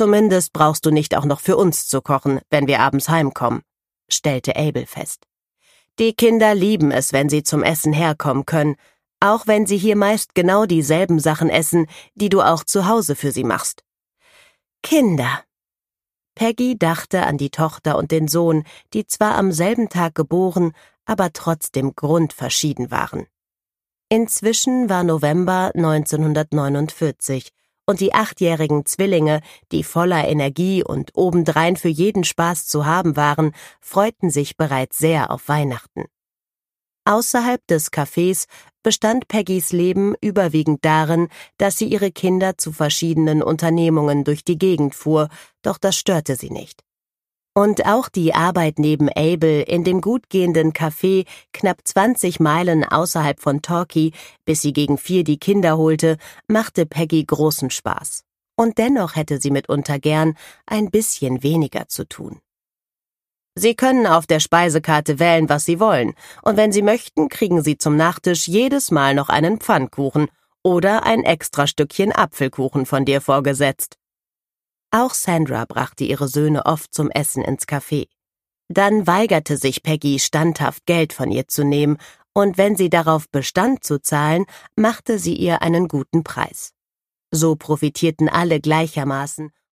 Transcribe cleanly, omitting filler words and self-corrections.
Zumindest brauchst du nicht auch noch für uns zu kochen, wenn wir abends heimkommen, stellte Abel fest. Die Kinder lieben es, wenn sie zum Essen herkommen können, auch wenn sie hier meist genau dieselben Sachen essen, die du auch zu Hause für sie machst. Kinder. Peggy dachte an die Tochter und den Sohn, die zwar am selben Tag geboren, aber trotzdem grundverschieden waren. Inzwischen war November 1949 und die 8-jährigen Zwillinge, die voller Energie und obendrein für jeden Spaß zu haben waren, freuten sich bereits sehr auf Weihnachten. Außerhalb des Cafés bestand Peggys Leben überwiegend darin, dass sie ihre Kinder zu verschiedenen Unternehmungen durch die Gegend fuhr, doch das störte sie nicht. Und auch die Arbeit neben Abel in dem gut gehenden Café knapp 20 Meilen außerhalb von Torquay, bis sie gegen 4 die Kinder holte, machte Peggy großen Spaß. Und dennoch hätte sie mitunter gern ein bisschen weniger zu tun. Sie können auf der Speisekarte wählen, was Sie wollen, und wenn Sie möchten, kriegen Sie zum Nachtisch jedes Mal noch einen Pfannkuchen oder ein extra Stückchen Apfelkuchen von dir vorgesetzt. Auch Sandra brachte ihre Söhne oft zum Essen ins Café. Dann weigerte sich Peggy standhaft Geld von ihr zu nehmen, und wenn sie darauf bestand zu zahlen, machte sie ihr einen guten Preis. So profitierten alle gleichermaßen